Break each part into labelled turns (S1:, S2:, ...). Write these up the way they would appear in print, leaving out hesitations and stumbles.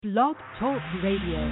S1: Blog Talk Radio.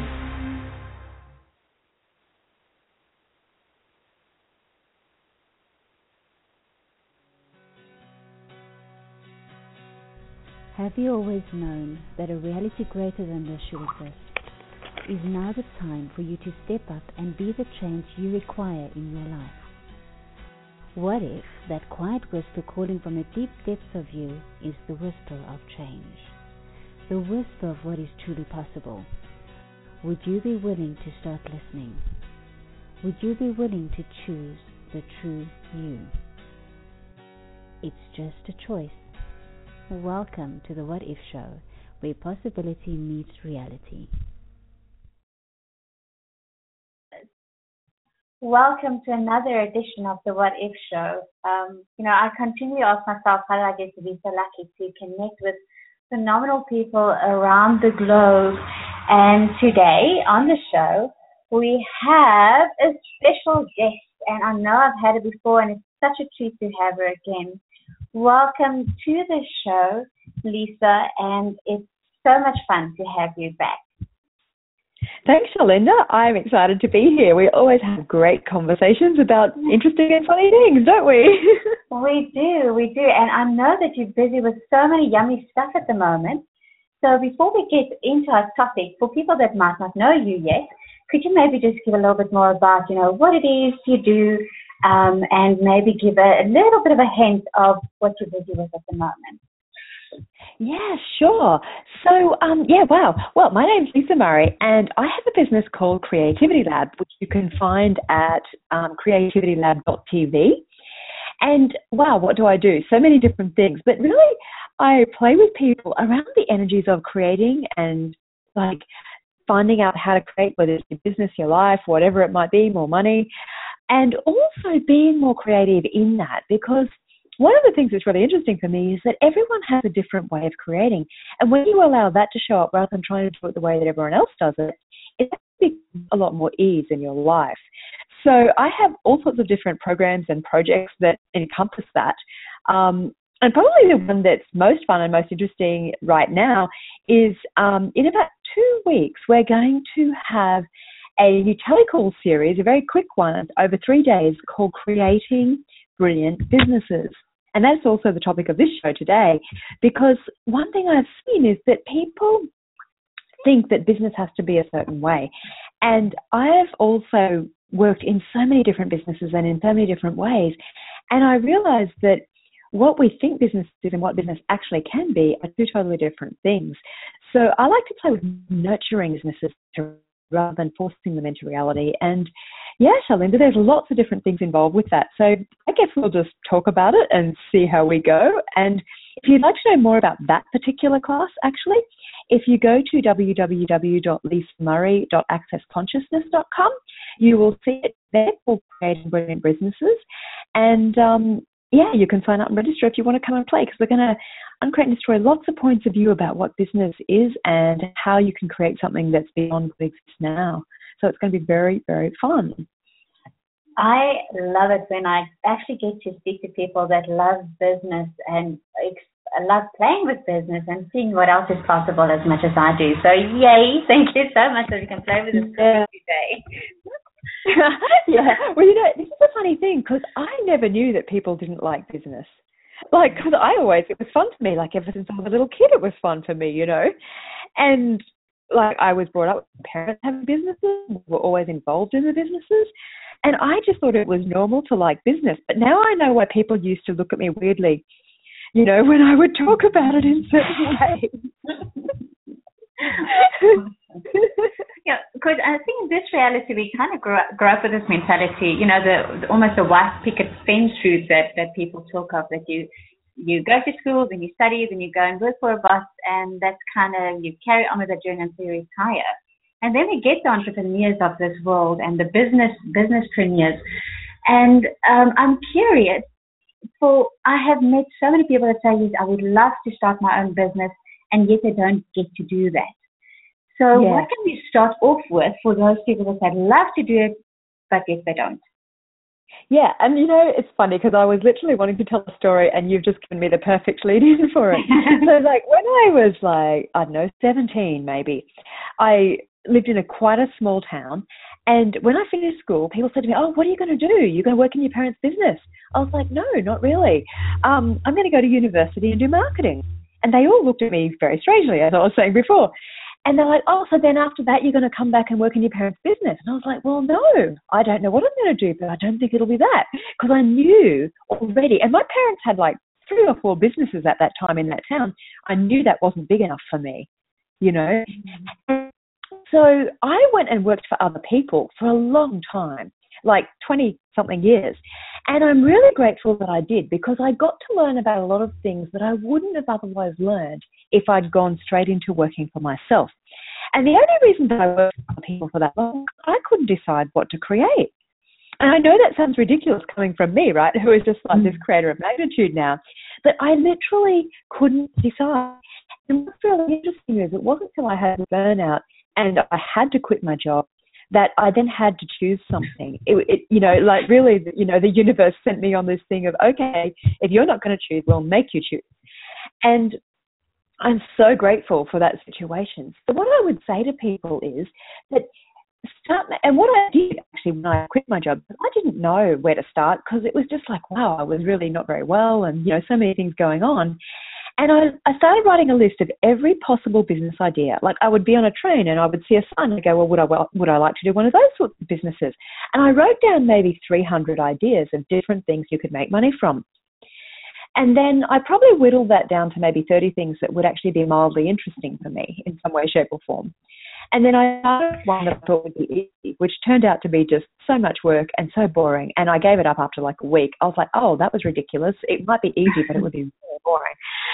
S2: Have you always known that a reality greater than this should exist? Is now the time for you to step up and be the change you require in your life? What if that quiet whisper calling from the deep depths of you is the whisper of change? The whisper of what is truly possible. Would you be willing to start listening? Would you be willing to choose the true you? It's just a choice. Welcome to the What If Show, where possibility meets reality.
S3: Welcome to another edition of the What If Show. I continually ask myself, how did I get to be so lucky to connect with phenomenal people around the globe? And today on the show, we have a special guest, and I know I've had her before, and it's such a treat to have her again. Welcome to the show, Lisa, and it's so much fun to have you back.
S4: Thanks, Shalinda. I'm excited to be here. We always have great conversations about interesting and funny things, don't we?
S3: We do. And I know that you're busy with so many yummy stuff at the moment. So before we get into our topic, for people that might not know you yet, could you maybe just give a little bit more about, what it is you do, and maybe give a little bit of a hint of what you're busy with at the moment?
S4: Yeah, sure. So, wow. Well, my name's Lisa Murray, and I have a business called Creativity Lab, which you can find at creativitylab.tv. And wow, what do I do? So many different things. But really, I play with people around the energies of creating and like finding out how to create, whether it's your business, your life, whatever it might be, more money, and also being more creative in that, because one of the things that's really interesting for me is that everyone has a different way of creating. And when you allow that to show up rather than trying to do it the way that everyone else does it, it actually gives a lot more ease in your life. So I have all sorts of different programs and projects that encompass that. And probably the one that's most fun and most interesting right now is in about 2 weeks, we're going to have a new telecall series, a very quick one, over 3 days, called Creating Brilliant Businesses. And that's also the topic of this show today, because one thing I've seen is that people think that business has to be a certain way. And I've also worked in so many different businesses and in so many different ways. And I realized that what we think business is and what business actually can be are two totally different things. So I like to play with nurturing businesses rather than forcing them into reality. And yeah, Shalinda, there's lots of different things involved with that. So I guess we'll just talk about it and see how we go. And if you'd like to know more about that particular class, actually, if you go to www.lisamurray.accessconsciousness.com, you will see it there for Creating Brilliant Businesses. And you can sign up and register if you want to come and play, because we're going to uncreate and destroy lots of points of view about what business is and how you can create something that's beyond what exists now. So it's going to be very, very fun.
S3: I love it when I actually get to speak to people that love business and love playing with business and seeing what else is possible as much as I do. So yay, thank you so much that we can play with this today.
S4: Yeah, well, this is a funny thing, because I never knew that people didn't like business. Because it was fun for me, ever since I was a little kid, it was fun for me, And I was brought up with parents having businesses, were always involved in the businesses, and I just thought it was normal to like business. But now I know why people used to look at me weirdly, when I would talk about it in certain ways.
S3: Yeah, because I think in this reality we kind of grow up with this mentality, almost the white picket fence truth that people talk of, that you go to school, then you study, then you go and work for a boss, and that's kind of, you carry on with that journey until you retire. And then we get the entrepreneurs of this world and the businesspreneurs. And I'm curious, I have met so many people that say, yes, I would love to start my own business, and yet they don't get to do that. So What can we start off with for those people that say love to do it, but yet they don't?
S4: Yeah, and it's funny because I was literally wanting to tell a story and you've just given me the perfect lead-in for it. So like when I was like, I don't know, 17 maybe, I lived in quite a small town, and when I finished school, people said to me, oh, what are you going to do? You're going to work in your parents' business? I was like, no, not really. I'm going to go to university and do marketing. And they all looked at me very strangely, as I was saying before. And they're like, oh, so then after that, you're going to come back and work in your parents' business. And I was like, well, no, I don't know what I'm going to do, but I don't think it'll be that. Because I knew already, and my parents had like 3 or 4 businesses at that time in that town. I knew that wasn't big enough for me, So I went and worked for other people for a long time, like 20-something years. And I'm really grateful that I did, because I got to learn about a lot of things that I wouldn't have otherwise learned if I'd gone straight into working for myself. And the only reason that I worked for other people for that long, I couldn't decide what to create. And I know that sounds ridiculous coming from me, right, who is just like this creator of magnitude now, but I literally couldn't decide. And what's really interesting is it wasn't until I had a burnout and I had to quit my job that I then had to choose something. The universe sent me on this thing of, okay, if you're not going to choose, we'll make you choose. And I'm so grateful for that situation. So what I would say to people is that and what I did actually when I quit my job, I didn't know where to start, because it was just like, wow, I was really not very well and, so many things going on. And I started writing a list of every possible business idea. Like I would be on a train and I would see a sign and go, well, would I like to do one of those sorts of businesses? And I wrote down maybe 300 ideas of different things you could make money from. And then I probably whittled that down to maybe 30 things that would actually be mildly interesting for me in some way, shape or form. And then I started one that I thought would be easy, which turned out to be just so much work and so boring. And I gave it up after like a week. I was like, oh, that was ridiculous. It might be easy, but it would be really boring,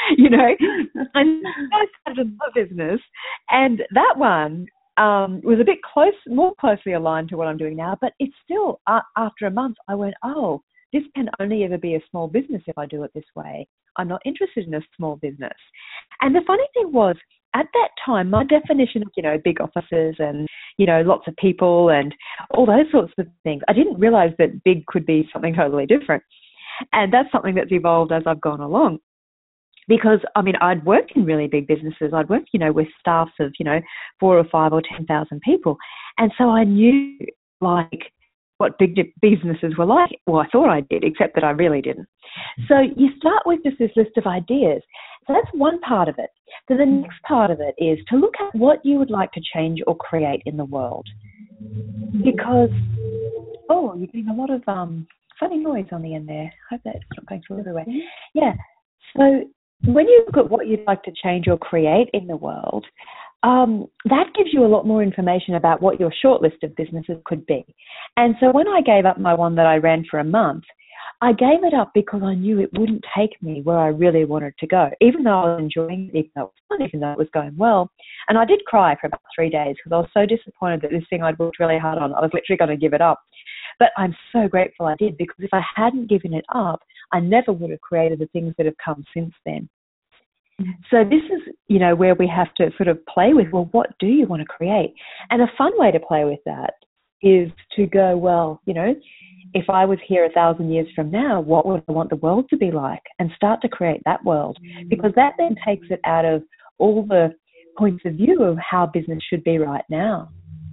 S4: And I started a business, and that one was a bit more closely aligned to what I'm doing now. But it's still, after a month, I went, oh, this can only ever be a small business if I do it this way. I'm not interested in a small business. And the funny thing was, at that time, my definition of, big offices and, lots of people and all those sorts of things, I didn't realize that big could be something totally different. And that's something that's evolved as I've gone along. Because, I'd worked in really big businesses. I'd worked, with staffs of, 4 or 5 or 10,000 people. And so I knew, what big businesses were like. Well, I thought I did, except that I really didn't. So you start with just this list of ideas. So that's one part of it. So the next part of it is to look at what you would like to change or create in the world. Because, you're getting a lot of funny noise on the end there. I hope that's not going through everywhere. Yeah. So when you look at what you'd like to change or create in the world, that gives you a lot more information about what your short list of businesses could be. And so when I gave up my one that I ran for a month, I gave it up because I knew it wouldn't take me where I really wanted to go, even though I was enjoying it, even though it was fun, even though it was going well. And I did cry for about 3 days because I was so disappointed that this thing I'd worked really hard on, I was literally going to give it up. But I'm so grateful I did, because if I hadn't given it up, I never would have created the things that have come since then. So this is, where we have to sort of play with, well, what do you want to create? And a fun way to play with that is to go, well, if I was here 1,000 years from now, what would I want the world to be like? And start to create that world, because that then takes it out of all the points of view of how business should be right now.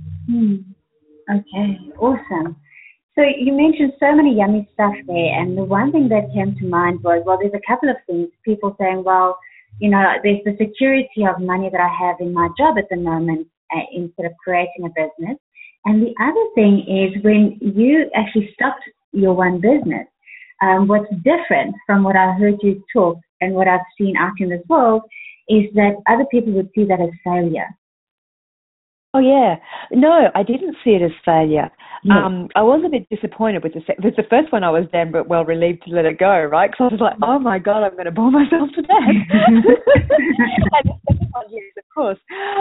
S3: Okay, awesome. So you mentioned so many yummy stuff there, and the one thing that came to mind was, well, there's a couple of things. People saying, well, there's the security of money that I have in my job at the moment instead of creating a business. And the other thing is, when you actually stopped your one business, what's different from what I heard you talk and what I've seen out in this world is that other people would see that as failure.
S4: Oh, yeah. No, I didn't see it as failure. No. I was a bit disappointed with the first one. I was damn well relieved to let it go, right? Because I was like, oh, my God, I'm going to bore myself to death. And the second one, yes, of course,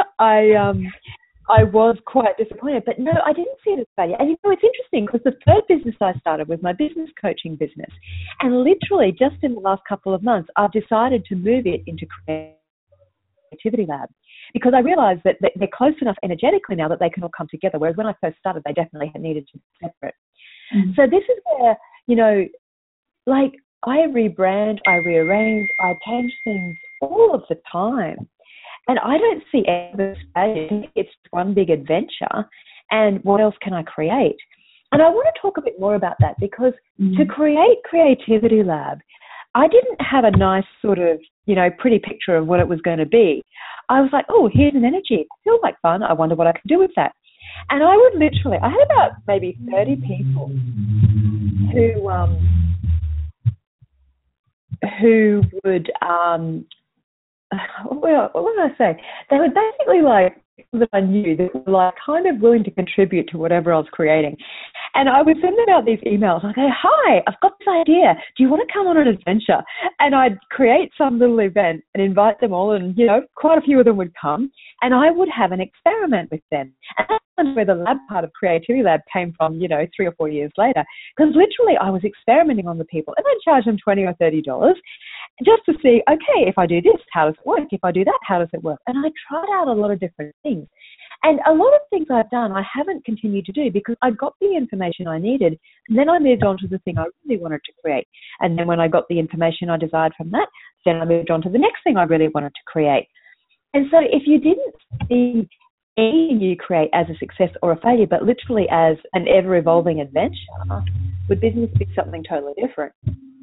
S4: I was quite disappointed. But no, I didn't see it as failure. And, it's interesting because the third business I started was my business coaching business. And literally just in the last couple of months, I've decided to move it into Creativity Lab, because I realised that they're close enough energetically now that they can all come together, whereas when I first started, they definitely needed to be separate. So this is where, you know, like I rebrand, I rearrange, I change things all of the time. And I don't see ever failure. It's one big adventure. And what else can I create? And I want to talk a bit more about that because to create Creativity Lab, I didn't have a nice sort of, you know, pretty picture of what it was going to be. I was like, oh, here's an energy. It feels like fun. I wonder what I can do with that. And I would literally, I had about maybe 30 people who would, what would I say? They were basically like people that I knew that were like kind of willing to contribute to whatever I was creating. And I would send them out these emails. I'd go, hi, I've got this idea. Do you want to come on an adventure? And I'd create some little event and invite them all. And, you know, quite a few of them would come. And I would have an experiment with them. And that's where the lab part of Creativity Lab came from, you know, 3 or 4 years later. Because literally I was experimenting on the people. And I'd charge them $20 or $30 just to see, okay, if I do this, how does it work? If I do that, how does it work? And I tried out a lot of different things. And a lot of things I've done, I haven't continued to do because I got the information I needed. And then I moved on to the thing I really wanted to create. And then when I got the information I desired from that, then I moved on to the next thing I really wanted to create. And so if you didn't see anything you create as a success or a failure, but literally as an ever-evolving adventure, would business be something totally different?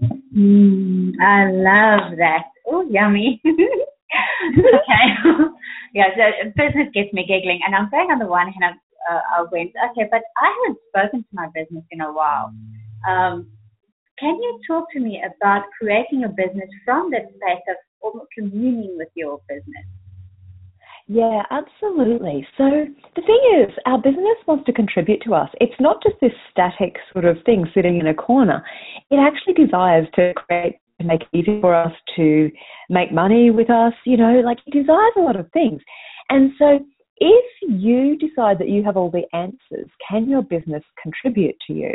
S3: I love that. Oh, yummy. Okay. Yeah, so business gets me giggling. And I'm saying on the one hand, I went, okay, but I haven't spoken to my business in a while. Can you talk to me about creating a business from that space of almost communing with your business?
S4: Yeah, absolutely. So the thing is, our business wants to contribute to us. It's not just this static sort of thing sitting in a corner. It actually desires to create, to make it easy for us to make money with us, you know, like it desires a lot of things. And so if you decide that you have all the answers, can your business contribute to you?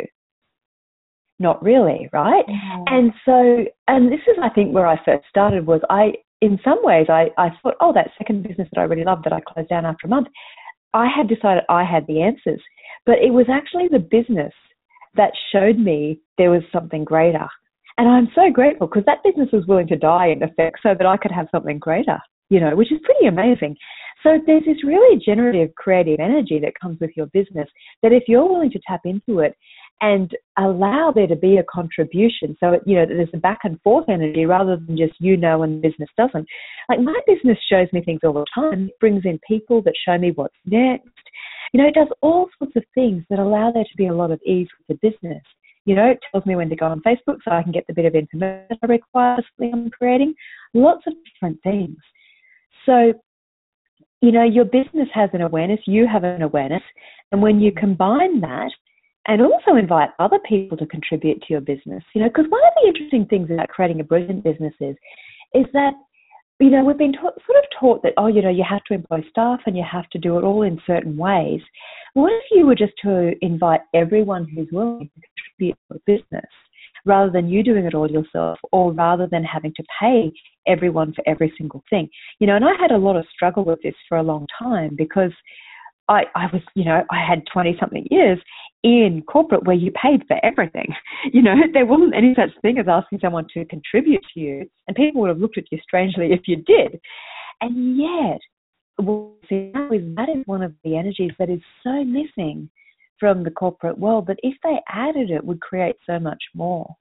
S4: Not really, right? And so, and this is, I think, where I first started was in some ways, I thought, oh, that second business that I really loved that I closed down after a month, I had decided I had the answers. But it was actually the business that showed me there was something greater. And I'm so grateful because that business was willing to die in effect so that I could have something greater, you know, which is pretty amazing. So there's this really generative, creative energy that comes with your business that if you're willing to tap into it and allow there to be a contribution, so, you know, there's a back and forth energy rather than just you know and the business doesn't. Like my business shows me things all the time. It brings in people that show me what's next. You know, it does all sorts of things that allow there to be a lot of ease with the business. You know, it tells me when to go on Facebook so I can get the bit of information I require for something I'm creating. Lots of different things. So, you know, your business has an awareness, you have an awareness, and when you combine that and also invite other people to contribute to your business, you know, because one of the interesting things about creating a brilliant business is that, you know, we've been sort of taught that, oh, you know, you have to employ staff and you have to do it all in certain ways. What if you were just to invite everyone who's willing to contribute to a business rather than you doing it all yourself, or rather than having to pay everyone for every single thing? You know, and I had a lot of struggle with this for a long time because I was, you know, I had 20-something years in corporate where you paid for everything. You know, there wasn't any such thing as asking someone to contribute to you, and people would have looked at you strangely if you did. And yet, that is one of the energies that is so missing from the corporate world, that if they added it, would create so much more.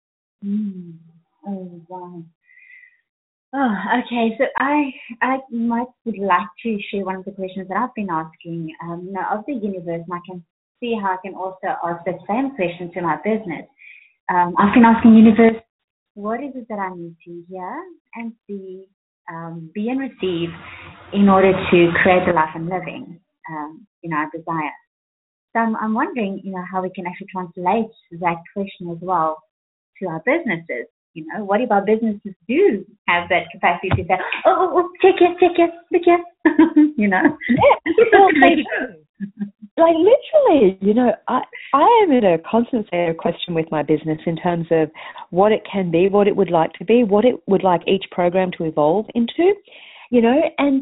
S3: Oh, wow. Oh, okay. So I would like to share one of the questions that I've been asking, you know, of the universe, and I can see how I can also ask the same question to my business. I've been asking universe, what is it that I need to hear and see, be and receive in order to create the life I'm living, you know, I desire. So I'm wondering, you know, how we can actually translate that question as well to our businesses. You know, what if our businesses do have that capacity to say, oh, check it, you know?
S4: Yeah, like literally, you know, I am in a constant state of question with my business in terms of what it can be, what it would like to be, what it would like each program to evolve into, you know, and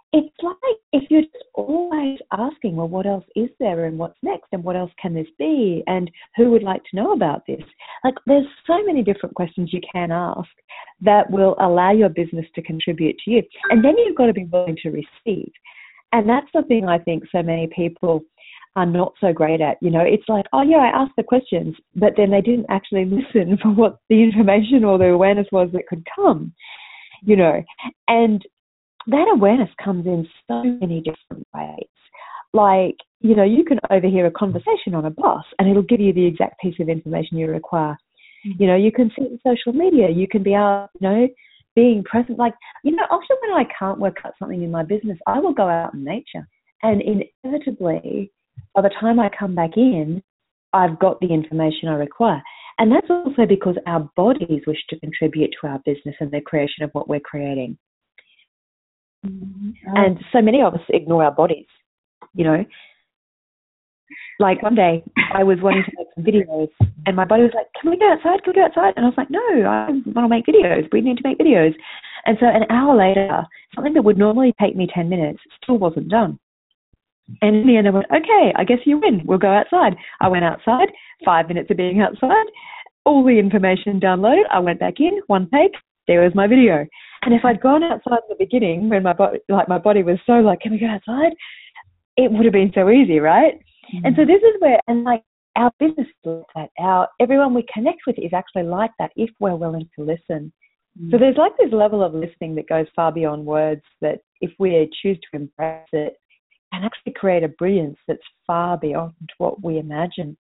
S4: it's like if you're just always asking, well, what else is there and what's next and what else can this be and who would like to know about this? Like there's so many different questions you can ask that will allow your business to contribute to you. And then you've got to be willing to receive. And that's the thing I think so many people are not so great at. You know, it's like, oh yeah, I asked the questions, but then they didn't actually listen for what the information or the awareness was that could come, you know. And that awareness comes in so many different ways. Like, you know, you can overhear a conversation on a bus and it'll give you the exact piece of information you require. You know, you can see it in social media. You can be out, you know, being present. Like, you know, often when I can't work out something in my business, I will go out in nature. And inevitably, by the time I come back in, I've got the information I require. And that's also because our bodies wish to contribute to our business and the creation of what we're creating. Mm-hmm. And so many of us ignore our bodies, you know. Like one day I was wanting to make some videos and my body was like, can we go outside? Can we go outside? And I was like, no, I want to make videos. We need to make videos. And so an hour later, something that would normally take me 10 minutes still wasn't done. And in the end I went, okay, I guess you win. We'll go outside. I went outside, 5 minutes of being outside, all the information downloaded. I went back in, one take, there was my video. And if I'd gone outside in the beginning when my body was so like, can we go outside? It would have been so easy, right? Mm-hmm. And so this is where, and like our business is like that, everyone we connect with is actually like that if we're willing to listen. Mm-hmm. So there's like this level of listening that goes far beyond words that if we choose to embrace it, can actually create a brilliance that's far beyond what we imagine.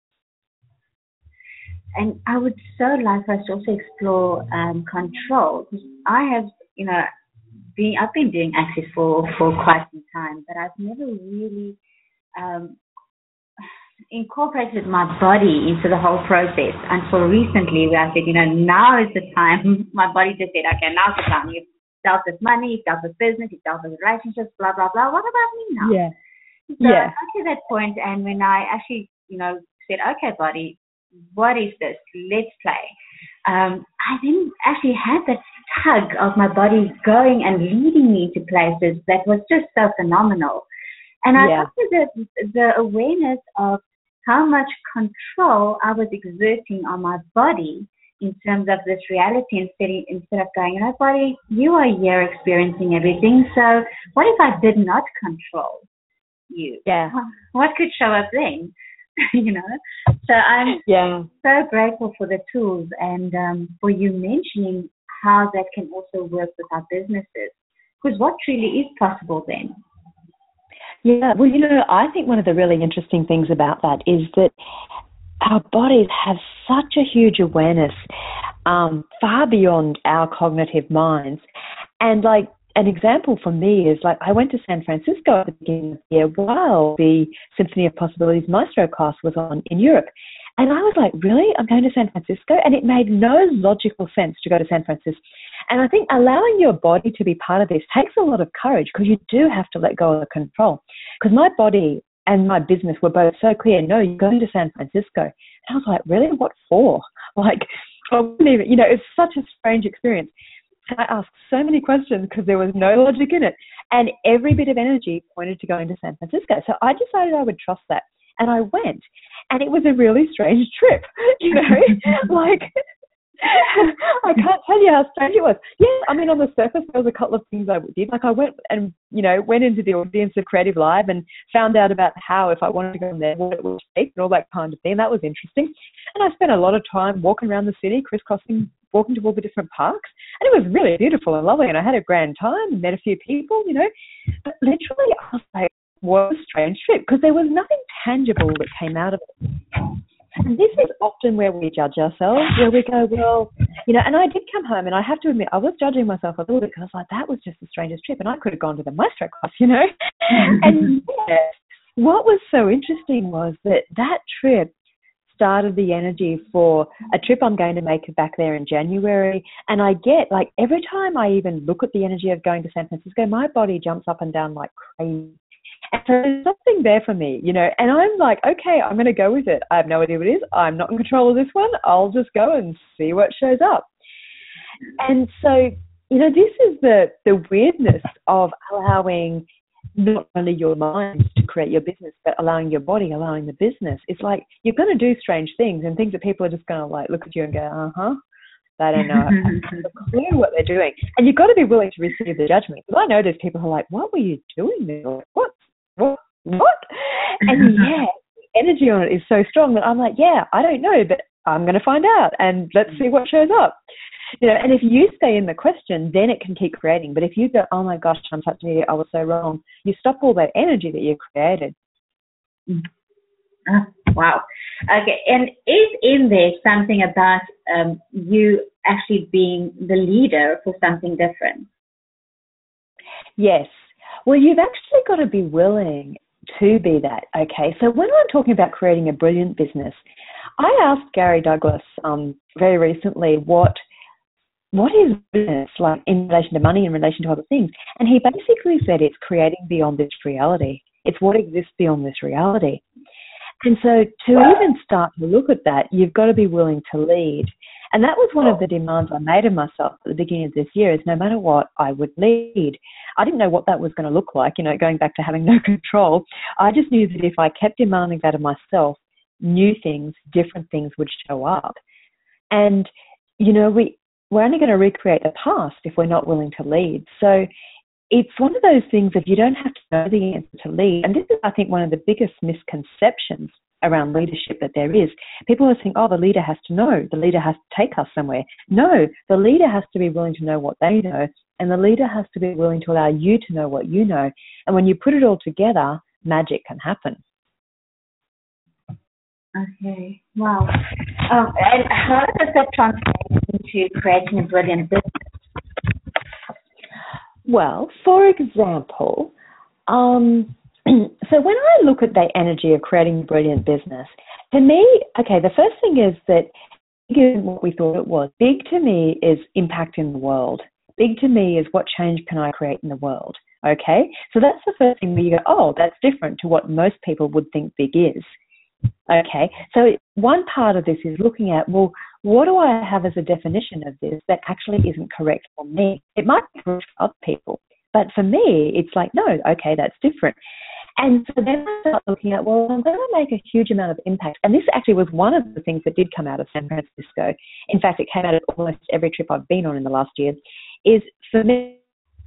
S3: And I would so like for us to also explore control. I have, you know, I've been doing Access for quite some time, but I've never really incorporated my body into the whole process until recently where I said, you know, now is the time. My body just said, okay, now's the time. You've dealt with money, you've dealt with business, you've dealt with relationships, blah, blah, blah. What about me now?
S4: Yeah.
S3: So I got to that point, and when I actually, you know, said, okay, body, what is this? Let's play. I didn't actually have that tug of my body going and leading me to places that was just so phenomenal. And I got to the awareness of how much control I was exerting on my body in terms of this reality instead of going, you know, body, you are here experiencing everything. So what if I did not control you?
S4: Yeah.
S3: What could show up then? You know? So I'm so grateful for the tools and for you mentioning how that can also work with our businesses. Because what truly is possible then?
S4: Yeah, well, you know, I think one of the really interesting things about that is that our bodies have such a huge awareness far beyond our cognitive minds. And like an example for me is like I went to San Francisco at the beginning of the year while the Symphony of Possibilities Maestro class was on in Europe. And I was like, really? I'm going to San Francisco? And it made no logical sense to go to San Francisco. And I think allowing your body to be part of this takes a lot of courage because you do have to let go of the control. Because my body and my business were both so clear, no, you're going to San Francisco. And I was like, really? What for? Like, I wouldn't even, you know, it's such a strange experience. And I asked so many questions because there was no logic in it. And every bit of energy pointed to going to San Francisco. So I decided I would trust that. And I went. And it was a really strange trip, you know, like I can't tell you how strange it was. Yeah, I mean, on the surface, there was a couple of things I did. Like I went and, you know, went into the audience of Creative Live and found out about how, if I wanted to go in there, what it would take and all that kind of thing. That was interesting. And I spent a lot of time walking around the city, crisscrossing, walking to all the different parks. And it was really beautiful and lovely. And I had a grand time and met a few people, you know. But literally, I was like, what a strange trip, because there was nothing tangible that came out of it. And this is often where we judge ourselves, where we go, well, you know, and I did come home and I have to admit, I was judging myself a little bit because I was like, that was just the strangest trip and I could have gone to the Maestro class, you know. And what was so interesting was that trip started the energy for a trip I'm going to make back there in January. And I get, like, every time I even look at the energy of going to San Francisco, my body jumps up and down like crazy. And so there's something there for me, you know, and I'm like, okay, I'm going to go with it. I have no idea what it is. I'm not in control of this one. I'll just go and see what shows up. And so, you know, this is the weirdness of allowing not only your mind to create your business, but allowing your body, allowing the business. It's like you're going to do strange things and things that people are just going to like look at you and go, they don't know a clue what they're doing. And you've got to be willing to receive the judgment. Because I know there's people who are like, what were you doing there? What? And yeah, the energy on it is so strong that I'm like, yeah, I don't know, but I'm going to find out and let's see what shows up. And if you stay in the question, then it can keep creating. But if you go, oh my gosh, I'm such an idiot, I was so wrong, you stop all that energy that you created.
S3: Wow. Okay. And is in there something about you actually being the leader for something different?
S4: Yes. Well, you've actually got to be willing to be that. Okay. So when I'm talking about creating a brilliant business, I asked Gary Douglas very recently what is business like in relation to money, in relation to other things. And he basically said it's creating beyond this reality. It's what exists beyond this reality. And so to even start to look at that, you've got to be willing to lead. And that was one of the demands I made of myself at the beginning of this year, is no matter what, I would lead. I didn't know what that was going to look like, going back to having no control. I just knew that if I kept demanding that of myself, new things, different things would show up. And, we're only going to recreate the past if we're not willing to lead. So it's one of those things that you don't have to know the answer to lead. And this is, I think, one of the biggest misconceptions around leadership that there is. People are saying, the leader has to know. The leader has to take us somewhere. No, the leader has to be willing to know what they know. And the leader has to be willing to allow you to know what you know. And when you put it all together, magic can happen.
S3: Okay. Wow. And how does that translate into creating a brilliant business?
S4: Well, for example, so when I look at the energy of creating a brilliant business, to me, the first thing is that big isn't what we thought it was. Big to me is impact in the world. Big to me is what change can I create in the world. Okay? So that's the first thing where you go, that's different to what most people would think big is. Okay, so one part of this is looking at, what do I have as a definition of this that actually isn't correct for me? It might be correct for other people, but for me, it's like, no, okay, that's different. And so then I start looking at, I'm going to make a huge amount of impact. And this actually was one of the things that did come out of San Francisco. In fact, it came out of almost every trip I've been on in the last year, is for me,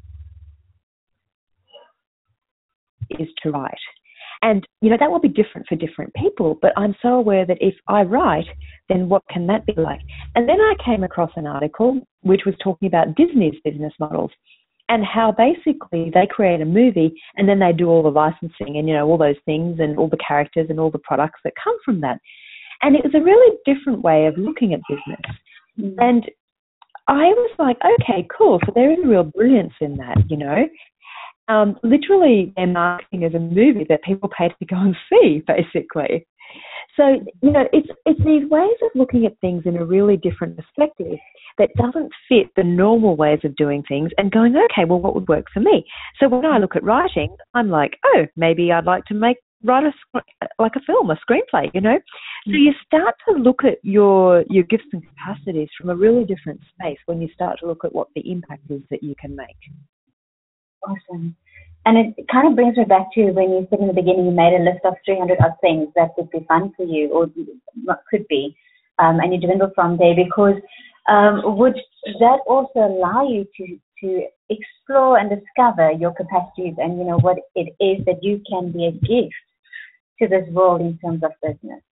S4: is to write. And, that will be different for different people, but I'm so aware that if I write, then what can that be like? And then I came across an article which was talking about Disney's business models and how basically they create a movie and then they do all the licensing and, all those things and all the characters and all the products that come from that. And it was a really different way of looking at business. Mm-hmm. And I was like, okay, cool. So there is a real brilliance in that, literally they're marketing as a movie that people pay to go and see, basically. So, it's these ways of looking at things in a really different perspective that doesn't fit the normal ways of doing things and going, okay, what would work for me? So when I look at writing, I'm like, maybe I'd like to write a film, a screenplay, So you start to look at your gifts and capacities from a really different space when you start to look at what the impact is that you can make.
S3: Awesome. And it kind of brings me back to when you said in the beginning you made a list of 300 odd things that would be fun for you or could be, and you dwindle from there because would that also allow you to explore and discover your capacities and, what it is that you can be a gift to this world in terms of business?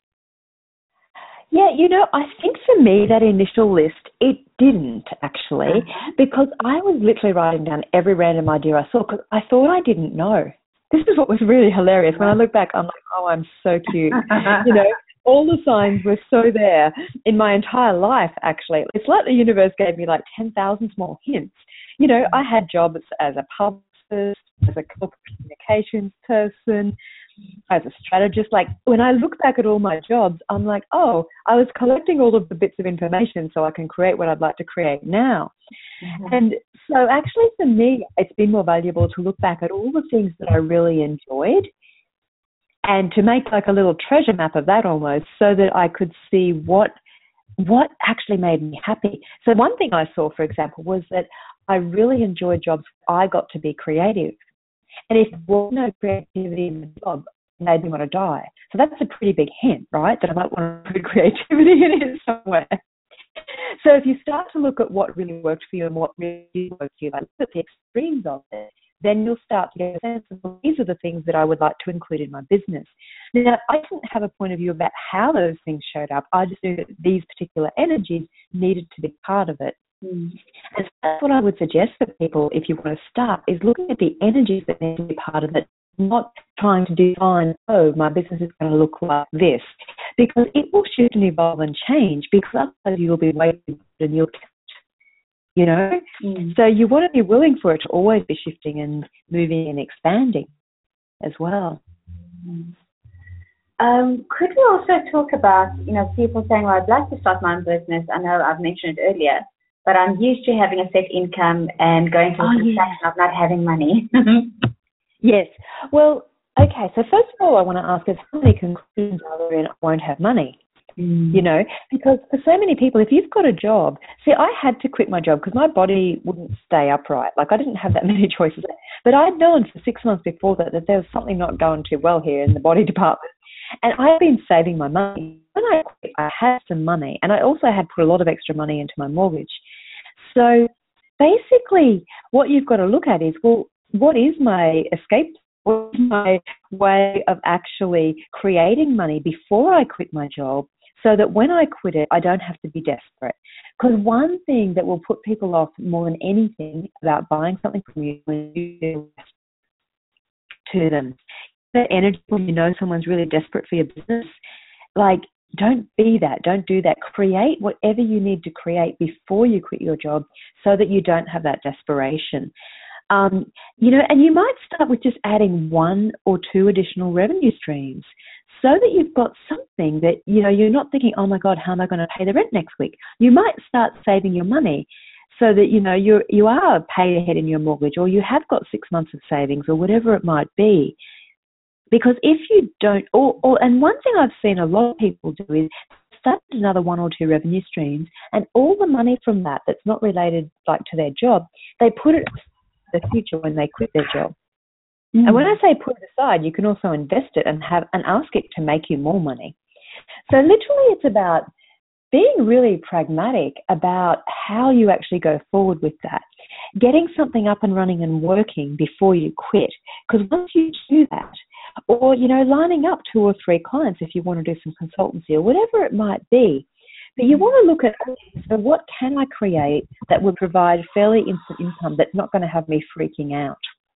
S4: Yeah, I think for me that initial list, it didn't actually, because I was literally writing down every random idea I saw because I thought I didn't know. This is what was really hilarious. When I look back, I'm like, I'm so cute. All the signs were so there in my entire life, actually. It's like the universe gave me 10,000 small hints. I had jobs as a publicist, as a corporate communications person, as a strategist. When I look back at all my jobs, I'm like, I was collecting all of the bits of information so I can create what I'd like to create now. Mm-hmm. And so actually for me, it's been more valuable to look back at all the things that I really enjoyed and to make a little treasure map of that almost so that I could see what actually made me happy. So one thing I saw, for example, was that I really enjoyed jobs I got to be creative. And if there was no creativity in the job, it made me want to die. So that's a pretty big hint, right? That I might want to put creativity in it somewhere. So if you start to look at what really worked for you and what really worked for you, like look at the extremes of it, then you'll start to get a sense of, well, these are the things that I would like to include in my business. Now, I didn't have a point of view about how those things showed up. I just knew that these particular energies needed to be part of it. And so that's what I would suggest for people if you want to start, is looking at the energies that need to be part of it, not trying to define, oh, my business is going to look like this, because it will shift and evolve and change, because otherwise you'll be waiting and you'll, you know. So you want to be willing for it to always be shifting and moving and expanding as well.
S3: Could we also talk about, you know, people saying, well, I'd like to start my own business. I know I've mentioned it earlier, but I'm used to having a set income and going through the transaction of not having money.
S4: Yes. Well, okay. So first of all, I want to ask is how many conclusions are there in I won't have money? You know, because for so many people, if you've got a job, see, I had to quit my job because my body wouldn't stay upright. Like I didn't have that many choices. But I'd known for 6 months before that there was something not going too well here in the body department. And I've been saving my money. When I quit, I had some money. And I also had put a lot of extra money into my mortgage. So basically what you've got to look at is, well, what is my escape? What is my way of actually creating money before I quit my job, so that when I quit it, I don't have to be desperate? Because one thing that will put people off more than anything about buying something from you when you do to them, that energy when you know someone's really desperate for your business, like, don't be that. Don't do that. Create whatever you need to create before you quit your job so that you don't have that desperation. You know, and you might start with just adding 1 or 2 additional revenue streams so that you've got something that, you know, you're not thinking, oh my God, how am I going to pay the rent next week? You might start saving your money so that, you know, you are paid ahead in your mortgage, or you have got 6 months of savings, or whatever it might be. Because if you don't, and one thing I've seen a lot of people do is start another 1 or 2 revenue streams, and all the money from that that's not related like to their job, they put it in the future when they quit their job. And when I say put it aside, you can also invest it and ask it to make you more money. So literally it's about being really pragmatic about how you actually go forward with that. Getting something up and running and working before you quit. Because once you do that, or, you know, lining up 2 or 3 clients if you want to do some consultancy or whatever it might be. But you want to look at, okay, so what can I create that would provide fairly instant income that's not going to have me freaking out?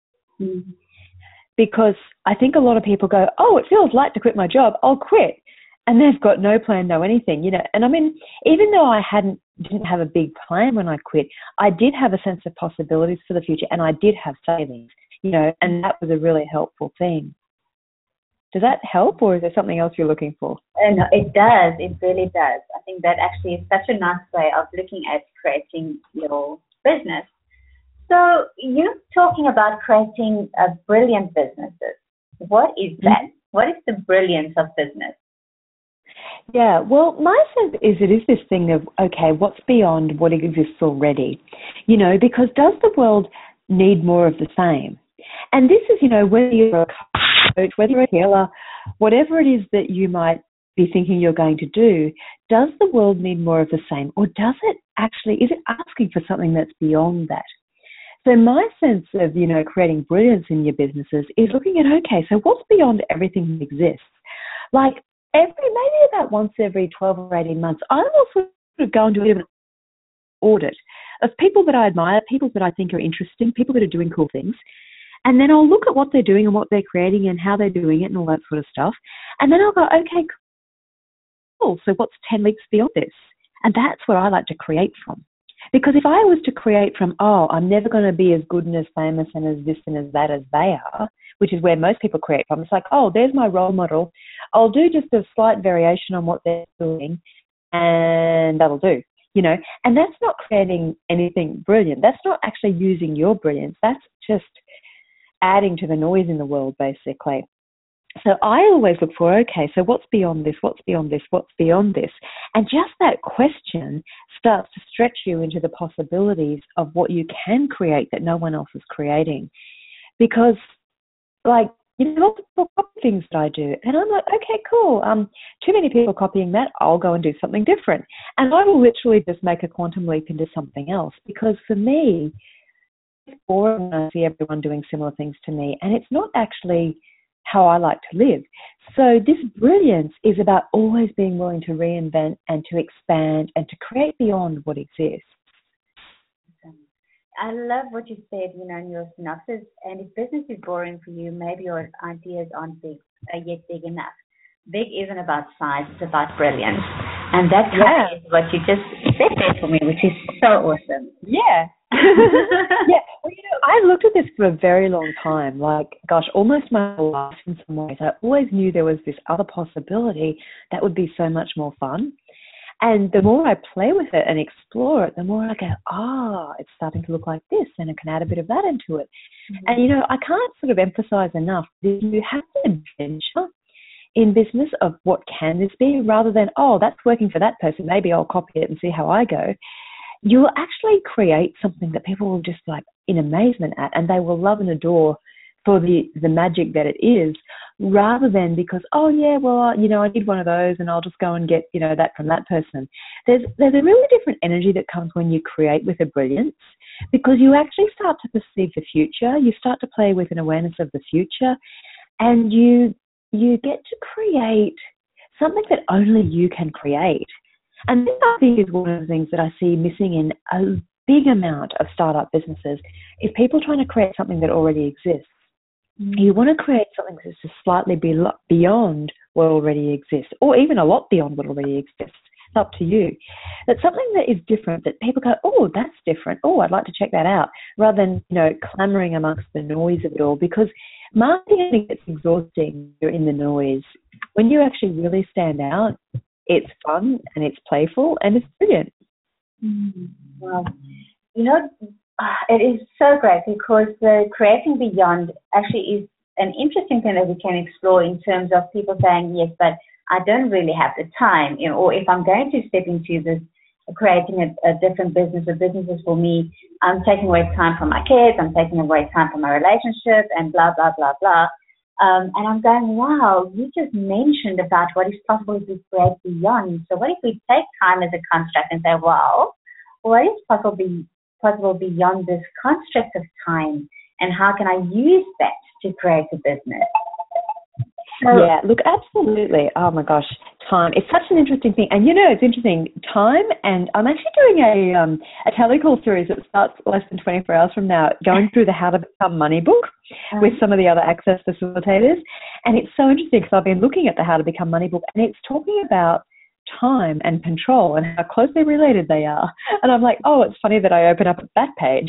S4: Because I think a lot of people go, oh, it feels like to quit my job, I'll quit. And they've got no plan, no anything, you know. And I mean, even though I didn't have a big plan when I quit, I did have a sense of possibilities for the future, and I did have savings, you know, and that was a really helpful thing. Does that help, or is there something else you're looking for?
S3: No, it does. It really does. I think that actually is such a nice way of looking at creating your business. So you're talking about creating brilliant businesses. What is that? What is the brilliance of business?
S4: Yeah, well, my sense is it is this thing of, okay, what's beyond what exists already? You know, because does the world need more of the same? And this is, you know, whether you're a coach, whether you're a healer, whatever it is that you might be thinking you're going to do, does the world need more of the same? Or does it actually, is it asking for something that's beyond that? So my sense of, you know, creating brilliance in your businesses is looking at, okay, so what's beyond everything that exists? Like maybe about once every 12 or 18 months, I will sort of go and do a bit of an audit of people that I admire, people that I think are interesting, people that are doing cool things. And then I'll look at what they're doing and what they're creating and how they're doing it and all that sort of stuff. And then I'll go, okay, cool. So what's 10 leaps beyond this? And that's where I like to create from. Because if I was to create from, oh, I'm never going to be as good and as famous and as this and as that as they are, which is where most people create from. It's like, oh, there's my role model. I'll do just a slight variation on what they're doing and that'll do, you know. And that's not creating anything brilliant. That's not actually using your brilliance. That's just adding to the noise in the world, basically. So I always look for, okay, so what's beyond this? What's beyond this? What's beyond this? And just that question starts to stretch you into the possibilities of what you can create that no one else is creating. Because like, lots of people copy things that I do. And I'm like, okay, cool. Too many people copying that. I'll go and do something different. And I will literally just make a quantum leap into something else. Because for me, it's boring when I see everyone doing similar things to me. And it's not actually how I like to live. So this brilliance is about always being willing to reinvent and to expand and to create beyond what exists.
S3: I love what you said, in your synopsis. And if business is boring for you, maybe your ideas aren't yet big enough. Big isn't about size, it's about brilliance. And that's what you just said there for me, which is so awesome.
S4: Yeah. Yeah. Well, I looked at this for a very long time, like, gosh, almost my life in some ways. I always knew there was this other possibility that would be so much more fun. And the more I play with it and explore it, the more I go, it's starting to look like this, and I can add a bit of that into it. Mm-hmm. And, I can't sort of emphasize enough that you have an adventure in business of what can this be, rather than, that's working for that person, maybe I'll copy it and see how I go. You will actually create something that people will just like in amazement at, and they will love and adore for the magic that it is, rather than because, I did one of those and I'll just go and get, that from that person. There's a really different energy that comes when you create with a brilliance, because you actually start to perceive the future. You start to play with an awareness of the future, and you get to create something that only you can create. And this, I think, is one of the things that I see missing in a big amount of startup businesses, is people trying to create something that already exists. You want to create something that's just slightly beyond what already exists, or even a lot beyond what already exists. It's up to you. But something that is different, that people go, that's different. I'd like to check that out, rather than, clamoring amongst the noise of it all. Because marketing gets exhausting. You're in the noise. When you actually really stand out, it's fun and it's playful and it's brilliant.
S3: Wow. It is so great, because the creating beyond actually is an interesting thing that we can explore in terms of people saying, yes, but I don't really have the time, or if I'm going to step into this, creating a different business or businesses for me, I'm taking away time from my kids, I'm taking away time from my relationship, and blah, blah, blah, blah. And I'm going, wow, you just mentioned about what is possible to create beyond. So what if we take time as a construct and say, wow, what is possible beyond this construct of time, and how can I use that to create a business?
S4: Yeah, look, absolutely. Oh my gosh, time. It's such an interesting thing. And it's interesting, time, and I'm actually doing a telecall series that starts less than 24 hours from now, going through the How to Become Money book with some of the other access facilitators. And it's so interesting, because I've been looking at the How to Become Money book, and it's talking about time and control and how closely related they are. And I'm like, it's funny that I open up that page,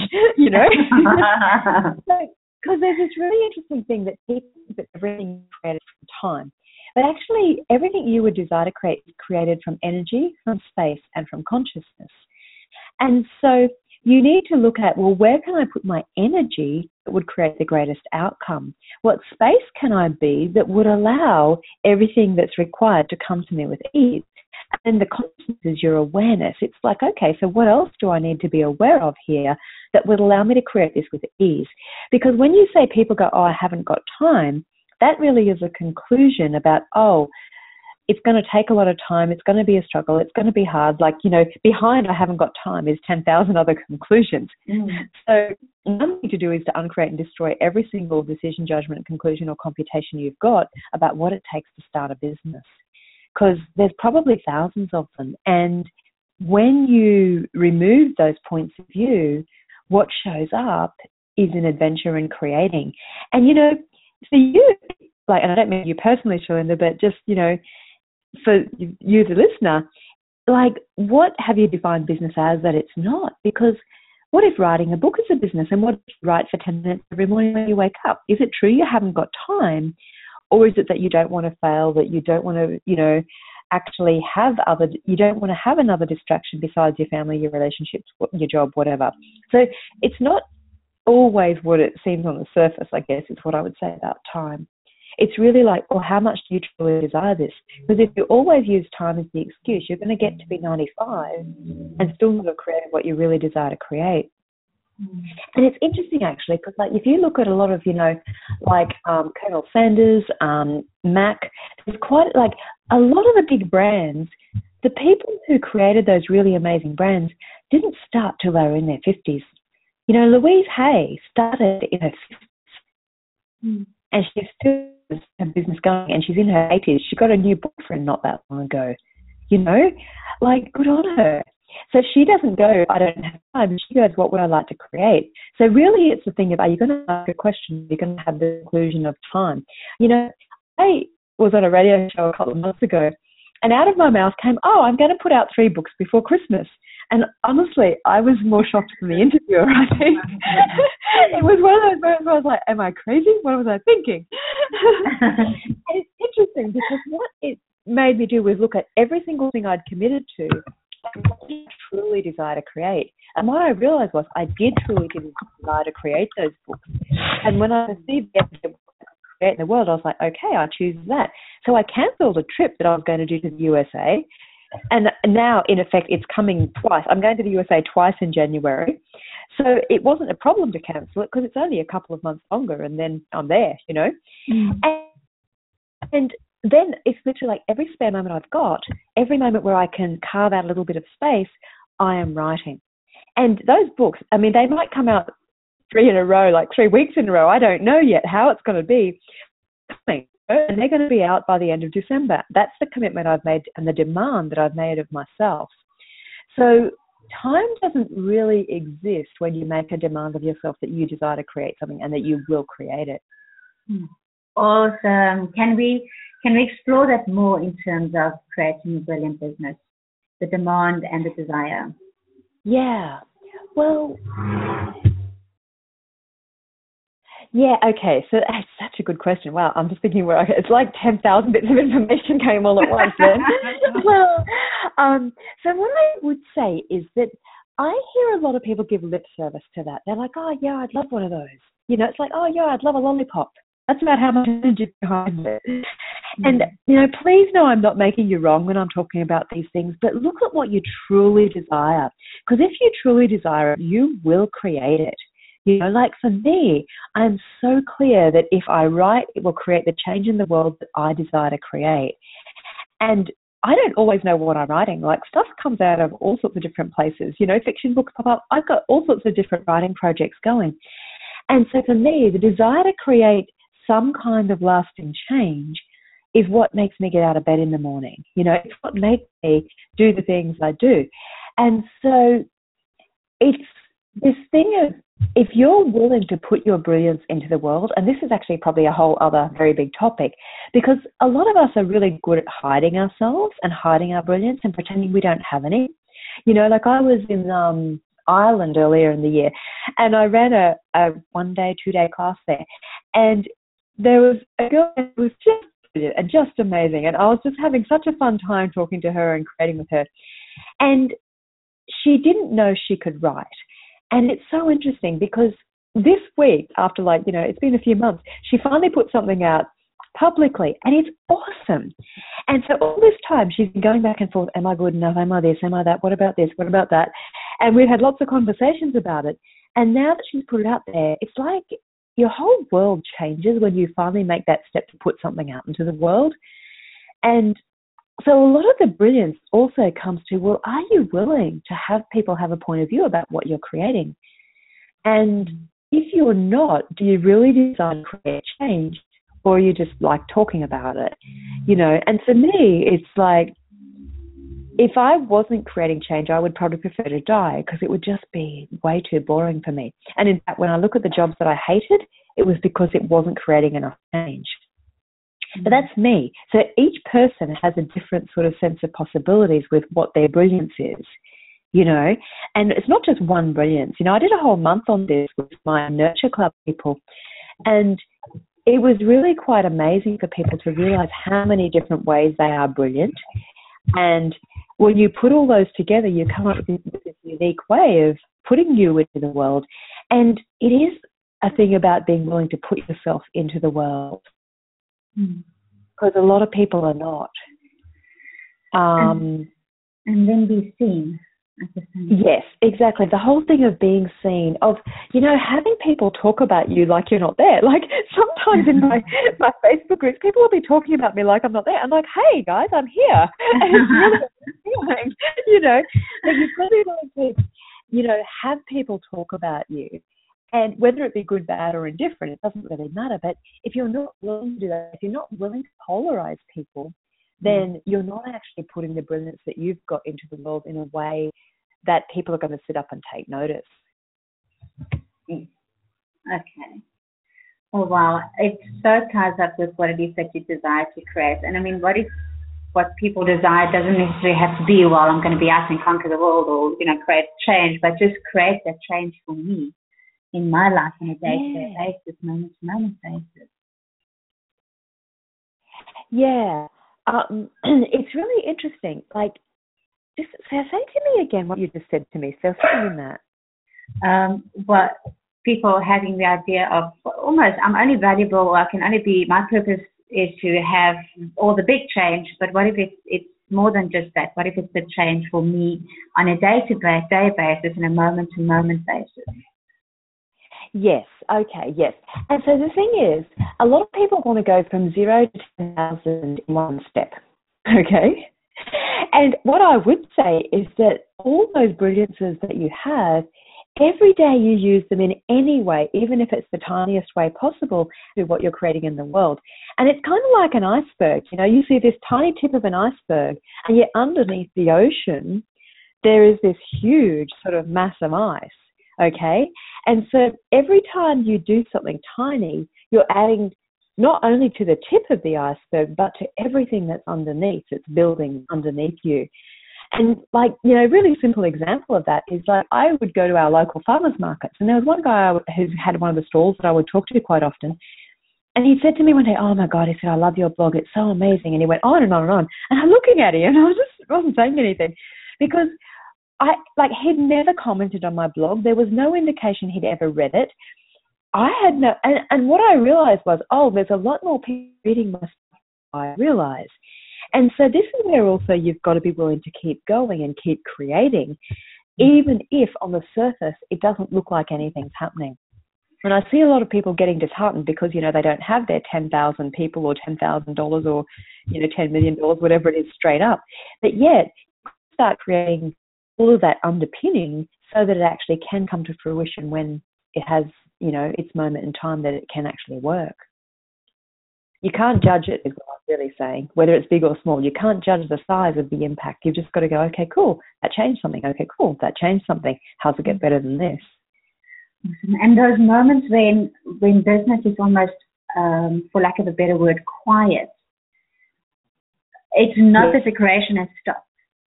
S4: Because there's this really interesting thing that people think that everything is created from time. But actually, everything you would desire to create is created from energy, from space, and from consciousness. And so you need to look at, where can I put my energy that would create the greatest outcome? What space can I be that would allow everything that's required to come to me with ease? And the consciousness is your awareness. It's like, okay, so what else do I need to be aware of here that would allow me to create this with ease? Because when you say people go, I haven't got time, that really is a conclusion about, it's going to take a lot of time, it's going to be a struggle, it's going to be hard. Like, behind I haven't got time is 10,000 other conclusions. So one thing to do is to uncreate and destroy every single decision, judgment, conclusion, or computation you've got about what it takes to start a business. Because there's probably thousands of them. And when you remove those points of view, what shows up is an adventure in creating. And, for you, and I don't mean you personally, Shalinda, but just, for you, the listener, what have you defined business as that it's not? Because what if writing a book is a business? And what if you write for 10 minutes every morning when you wake up? Is it true you haven't got time? Or is it that you don't want to fail, that you don't want to, actually you don't want to have another distraction besides your family, your relationships, your job, whatever. So it's not always what it seems on the surface, I guess, is what I would say about time. It's really like, how much do you truly desire this? Because if you always use time as the excuse, you're going to get to be 95 and still not have created what you really desire to create. And it's interesting actually, because like if you look at a lot of, like Colonel Sanders, Mac, there's quite like a lot of the big brands, the people who created those really amazing brands didn't start till they were in their 50s. Louise Hay started in her 50s and she's still has her business going and she's in her 80s. She got a new boyfriend not that long ago, like good on her. So she doesn't go, I don't have time. She goes, what would I like to create? So really it's the thing of, are you going to ask a question? You're going to have the conclusion of time. I was on a radio show a couple of months ago and out of my mouth came, I'm going to put out 3 books before Christmas. And honestly, I was more shocked than the interviewer, I think. It was one of those moments where I was like, am I crazy? What was I thinking? And it's interesting because what it made me do was look at every single thing I'd committed to and what I truly desire to create. And what I realised was I did truly desire to create those books. And when I received the episode create in the world, I was like, okay, I choose that. So I cancelled a trip that I was going to do to the USA. And now, in effect, it's coming twice. I'm going to the USA twice in January. So it wasn't a problem to cancel it because it's only a couple of months longer and then I'm there, And then it's literally like every spare moment I've got, every moment where I can carve out a little bit of space, I am writing. And those books, I mean, they might come out 3 in a row, like 3 weeks in a row. I don't know yet how it's going to be. And they're going to be out by the end of December. That's the commitment I've made and the demand that I've made of myself. So time doesn't really exist when you make a demand of yourself that you desire to create something and that you will create it.
S3: Awesome. Can we explore that more in terms of creating a brilliant business, the demand and the desire?
S4: Yeah. Well, yeah, okay. So that's such a good question. Wow, I'm just thinking it's like 10,000 bits of information came all at once then. So what I would say is that I hear a lot of people give lip service to that. They're like, oh, yeah, I'd love one of those. It's like, oh, yeah, I'd love a lollipop. That's about how much energy behind it. And, please know I'm not making you wrong when I'm talking about these things, but look at what you truly desire. Because if you truly desire it, you will create it. Like for me, I'm so clear that if I write, it will create the change in the world that I desire to create. And I don't always know what I'm writing. Like stuff comes out of all sorts of different places. Fiction books pop up. I've got all sorts of different writing projects going. And so for me, the desire to create some kind of lasting change is what makes me get out of bed in the morning. It's what makes me do the things I do. And so it's this thing of, if you're willing to put your brilliance into the world, and this is actually probably a whole other very big topic, because a lot of us are really good at hiding ourselves and hiding our brilliance and pretending we don't have any. Like I was in Ireland earlier in the year, and I ran a 1-day, 2-day class there, and there was a girl who was just brilliant and just amazing, and I was just having such a fun time talking to her and creating with her, and she didn't know she could write. And it's so interesting because this week, after it's been a few months, she finally put something out publicly and it's awesome. And so all this time she's been going back and forth, am I good enough? Am I this? Am I that? What about this? What about that? And we've had lots of conversations about it. And now that she's put it out there, it's like your whole world changes when you finally make that step to put something out into the world. And so a lot of the brilliance also comes to, well, are you willing to have people have a point of view about what you're creating? And if you're not, do you really desire to create change, or are you just like talking about it? And for me, it's like, if I wasn't creating change, I would probably prefer to die because it would just be way too boring for me. And in fact, when I look at the jobs that I hated, it was because it wasn't creating enough change. But that's me. So each person has a different sort of sense of possibilities with what their brilliance is, and it's not just one brilliance. I did a whole month on this with my Nurture Club people, and it was really quite amazing for people to realize how many different ways they are brilliant. And when you put all those together, you come up with this unique way of putting you into the world. And it is a thing about being willing to put yourself into the world. Because a lot of people are not.
S3: And then be seen.
S4: Yes, exactly. The whole thing of being seen, of, having people talk about you like you're not there. Like sometimes in my Facebook groups, people will be talking about me like I'm not there. I'm like, hey guys, I'm here. And it's really feeling, that you've got to be willing to, have people talk about you. And whether it be good, bad, or indifferent, it doesn't really matter. But if you're not willing to do that, if you're not willing to polarize people, then you're not actually putting the brilliance that you've got into the world in a way that people are going to sit up and take notice.
S3: Okay. Oh, wow. It so ties up with what it is that you desire to create. And I mean, what people desire doesn't necessarily have to be, well, I'm going to be out and conquer the world or, create change, but just create that change for me in my life on a day-to-day basis, moment-to-moment basis.
S4: Yeah. It's really interesting. Like, just say to me again what you just said to me. So something in that.
S3: What people having the idea of almost, I'm only valuable, or I can only be, my purpose is to have all the big change, but what if it's more than just that? What if it's the change for me on a day-to-day basis and a moment-to-moment basis?
S4: Yes. Okay. Yes. And so the thing is, a lot of people want to go from 0 to 10,000 in one step. Okay. And what I would say is that all those brilliances that you have, every day you use them in any way, even if it's the tiniest way possible, to what you're creating in the world. And it's kind of like an iceberg. You see this tiny tip of an iceberg, and yet underneath the ocean, there is this huge sort of mass of ice. Okay? And so every time you do something tiny, you're adding not only to the tip of the iceberg, but to everything that's underneath, it's building underneath you. And really simple example of that is I would go to our local farmers markets, and there was one guy who had one of the stalls that I would talk to quite often. And he said to me one day, oh my God, he said, I love your blog. It's so amazing. And he went on and on and on. And I'm looking at him and I wasn't saying anything because he'd never commented on my blog. There was no indication he'd ever read it. I had no, and what I realized was, there's a lot more people reading my stuff than I realized. And so this is where also you've got to be willing to keep going and keep creating, even if on the surface it doesn't look like anything's happening. And I see a lot of people getting disheartened because, they don't have their 10,000 people or $10,000 or, $10 million, whatever it is, straight up. But yet, start creating all of that underpinning so that it actually can come to fruition when it has, its moment in time that it can actually work. You can't judge it, is what I'm really saying, whether it's big or small. You can't judge the size of the impact. You've just got to go, okay, cool, that changed something. Okay, cool, that changed something. How's it get better than this?
S3: And those moments when business is almost, for lack of a better word, quiet, it's not that the creation has stopped.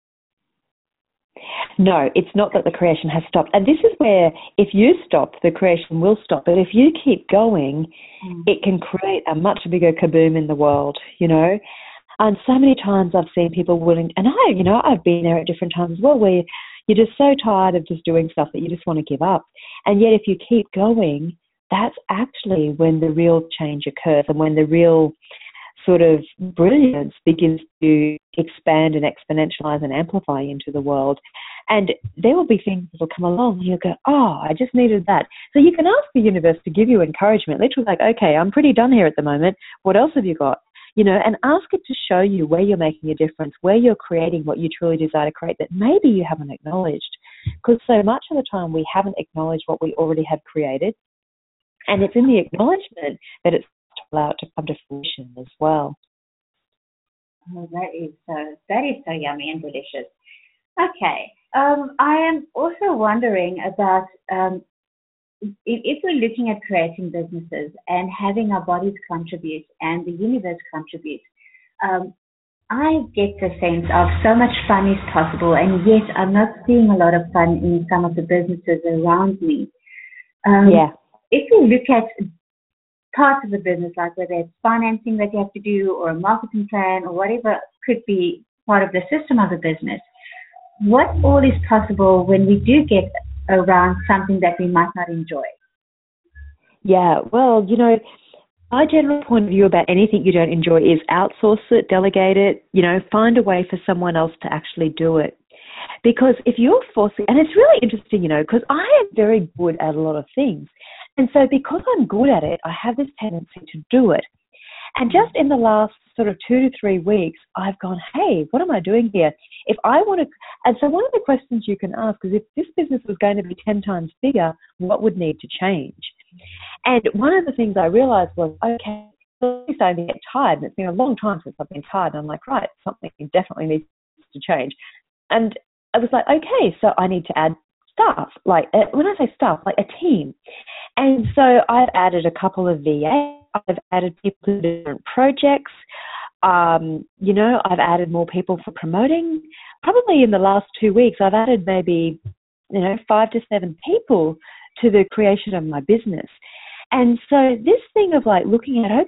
S4: No, it's not that the creation has stopped. And this is where if you stop, the creation will stop. But if you keep going, it can create a much bigger kaboom in the world, And so many times I've seen people willing, and I've been there at different times as well, where you're just so tired of just doing stuff that you just want to give up. And yet if you keep going, that's actually when the real change occurs and when the real sort of brilliance begins to expand and exponentialize and amplify into the world. And there will be things that will come along and you'll go, I just needed that. So you can ask the universe to give you encouragement, literally okay, I'm pretty done here at the moment. What else have you got? And ask it to show you where you're making a difference, where you're creating what you truly desire to create that maybe you haven't acknowledged. Because so much of the time we haven't acknowledged what we already have created. And it's in the acknowledgement that it's allowed to come to fruition as well.
S3: Oh, that is so yummy and delicious. Okay. I am also wondering about if we're looking at creating businesses and having our bodies contribute and the universe contribute, I get the sense of so much fun is possible, and yet I'm not seeing a lot of fun in some of the businesses around me. If we look at parts of the business, like whether it's financing that you have to do or a marketing plan or whatever could be part of the system of the business, what all is possible when we do get around something that we might not enjoy?
S4: Yeah, well, my general point of view about anything you don't enjoy is outsource it, delegate it, find a way for someone else to actually do it. Because if you're forcing, and it's really interesting, because I am very good at a lot of things. And so because I'm good at it, I have this tendency to do it. And just in the last sort of 2 to 3 weeks, I've gone, hey, what am I doing here? If I want to, and so one of the questions you can ask is, if this business was going to be 10 times bigger, what would need to change? And one of the things I realized was, okay, I'm starting to get tired. And it's been a long time since I've been tired. And I'm like, right, something definitely needs to change. And I was like, okay, so I need to add staff. Like, when I say staff, like a team. And so I've added a couple of VAs. I've added people to different projects. I've added more people for promoting. Probably in the last 2 weeks, I've added maybe, 5 to 7 people to the creation of my business. And so this thing of like looking at,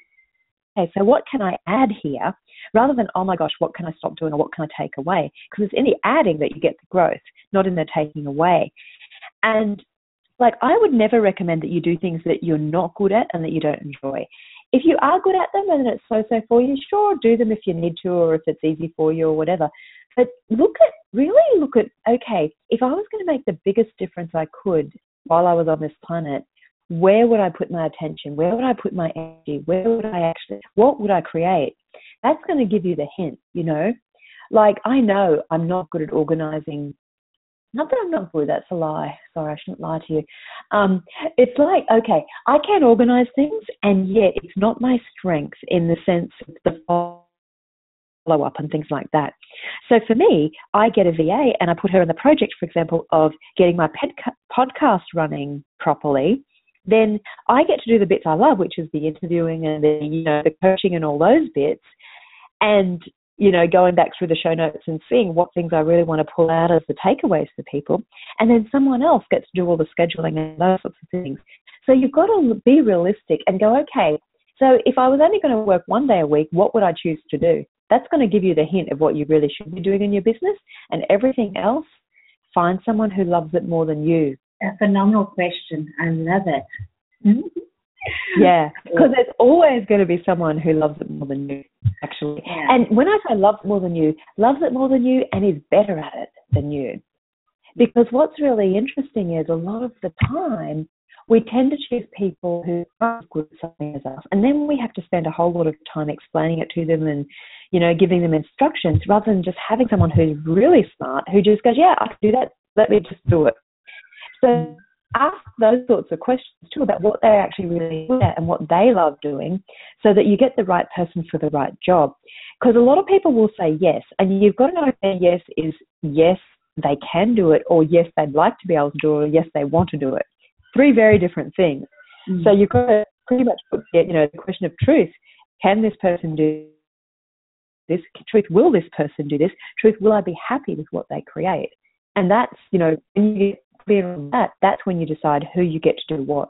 S4: okay, so what can I add here? Rather than, oh my gosh, what can I stop doing or what can I take away? Because it's in the adding that you get the growth, not in the taking away. And like, I would never recommend that you do things that you're not good at and that you don't enjoy. If you are good at them and it's so for you, sure, do them if you need to, or if it's easy for you or whatever. But really look at, okay, if I was going to make the biggest difference I could while I was on this planet, where would I put my attention? Where would I put my energy? What would I create? That's going to give you the hint, Like, I know I'm not good at organizing. Not that I'm not good, that's a lie. Sorry, I shouldn't lie to you. It's like, okay, I can organize things, and yet it's not my strength in the sense of the follow-up and things like that. So for me, I get a VA and I put her in the project, for example, of getting my podcast running properly. Then I get to do the bits I love, which is the interviewing and the coaching and all those bits. And going back through the show notes and seeing what things I really want to pull out as the takeaways for people. And then someone else gets to do all the scheduling and those sorts of things. So you've got to be realistic and go, okay, so if I was only going to work 1 day a week, what would I choose to do? That's going to give you the hint of what you really should be doing in your business. And everything else, find someone who loves it more than you.
S3: A phenomenal question. I love it.
S4: Yeah, because there's always going to be someone who loves it more than you, actually. Yeah. And when I say loves it more than you and is better at it than you. Because what's really interesting is a lot of the time we tend to choose people who are good at something as us, and then we have to spend a whole lot of time explaining it to them and, giving them instructions, rather than just having someone who's really smart who just goes, yeah, I can do that, let me just do it. So ask those sorts of questions too about what they're actually really good at and what they love doing, so that you get the right person for the right job. Because a lot of people will say yes, and you've got to know if their yes is yes, they can do it, or yes, they'd like to be able to do it, or yes, they want to do it. 3 very different things. Mm-hmm. So you've got to pretty much put the question of truth. Can this person do this? Truth, will this person do this? Truth, will I be happy with what they create? And that's, when you get clear on that, that's when you decide who you get to do what.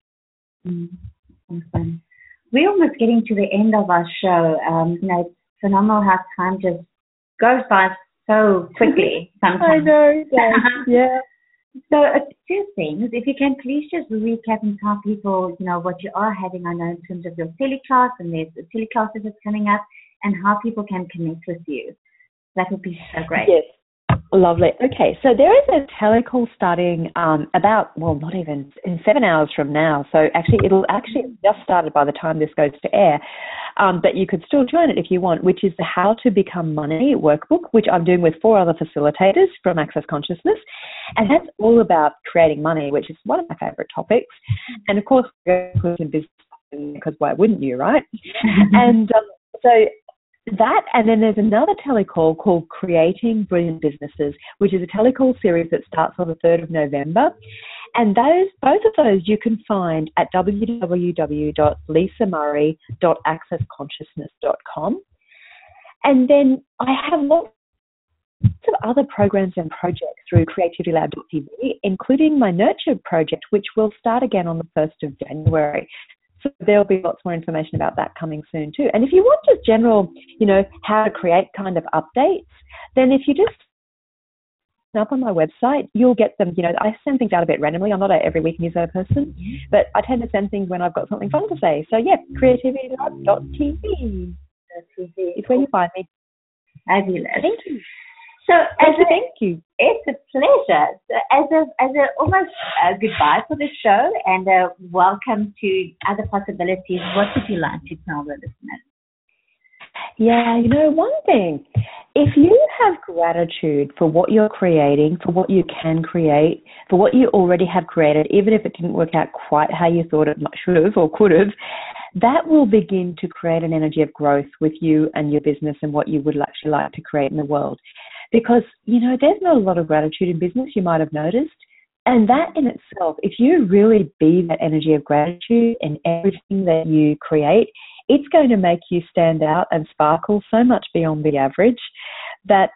S3: Awesome. We're almost getting to the end of our show. It's phenomenal how time just goes by so quickly sometimes.
S4: I know, yeah.
S3: So 2 things. If you can please just recap and tell people, what you are having, I know, in terms of your teleclass, and there's the teleclasses that's coming up, and how people can connect with you. That would be so great.
S4: Yes. Lovely. Okay, so there is a telecall starting not even in 7 hours from now. So it'll just started by the time this goes to air. But you could still join it if you want, which is the How to Become Money workbook, which I'm doing with 4 other facilitators from Access Consciousness. And that's all about creating money, which is one of my favorite topics. And of course, we're going to business, because why wouldn't you, right? And so that, and then there's another telecall called Creating Brilliant Businesses, which is a telecall series that starts on the 3rd of November. And both of those you can find at www.lisamurray.accessconsciousness.com. And then I have lots of other programs and projects through creativitylab.tv, including my Nurture project, which will start again on the 1st of January. So there'll be lots more information about that coming soon too. And if you want just general, how to create kind of updates, then if you just up on my website, you'll get them. I send things out a bit randomly. I'm not an every week newsletter person, but I tend to send things when I've got something fun to say. So yeah, creativitylab.tv is where you find me.
S3: Fabulous.
S4: Thank you.
S3: So
S4: thank you.
S3: It's a pleasure. So as a almost goodbye for the show and a welcome to other possibilities, what would you like to tell the listeners?
S4: Yeah, one thing, if you have gratitude for what you're creating, for what you can create, for what you already have created, even if it didn't work out quite how you thought it should have or could have, that will begin to create an energy of growth with you and your business and what you would actually like to create in the world. Because, there's not a lot of gratitude in business, you might have noticed. And that in itself, if you really be that energy of gratitude in everything that you create, it's going to make you stand out and sparkle so much beyond the average that,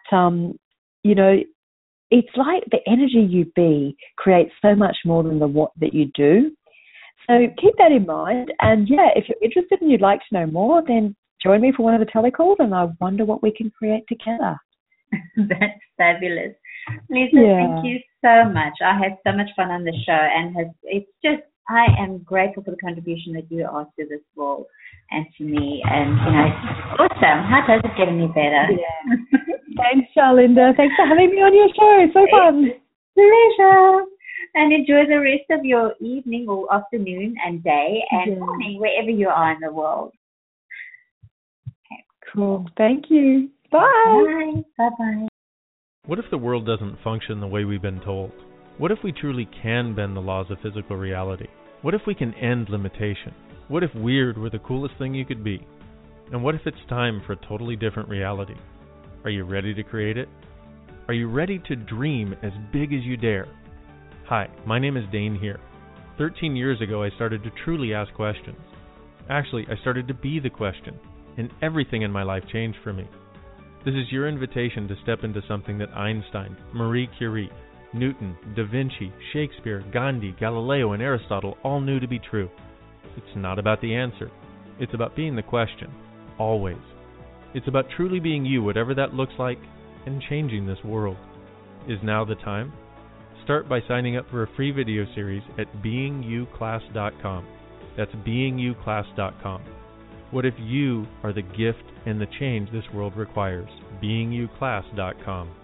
S4: it's like the energy you be creates so much more than the what that you do. So keep that in mind. And, if you're interested and you'd like to know more, then join me for one of the telecalls and I wonder what we can create together.
S3: That's fabulous. Lisa, thank you so much. I had so much fun on the show and I am grateful for the contribution that you are to this world and to me. And, it's awesome. How does it get any better?
S4: Yeah. Thanks, Charlinda. Thanks for having me on your show. So fun.
S3: Pleasure. And enjoy the rest of your evening or afternoon and day and morning, wherever you are in the world.
S4: Okay. Cool. Thank you. Bye.
S3: Bye. Bye-bye.
S5: What if the world doesn't function the way we've been told? What if we truly can bend the laws of physical reality? What if we can end limitation? What if weird were the coolest thing you could be? And what if it's time for a totally different reality? Are you ready to create it? Are you ready to dream as big as you dare? Hi, my name is Dane here. 13 years ago, I started to truly ask questions. Actually, I started to be the question, and everything in my life changed for me. This is your invitation to step into something that Einstein, Marie Curie, Newton, Da Vinci, Shakespeare, Gandhi, Galileo, and Aristotle all knew to be true. It's not about the answer. It's about being the question, always. It's about truly being you, whatever that looks like, and changing this world. Is now the time? Start by signing up for a free video series at beingyouclass.com. That's beingyouclass.com. What if you are the gift and the change this world requires? beingyouclass.com.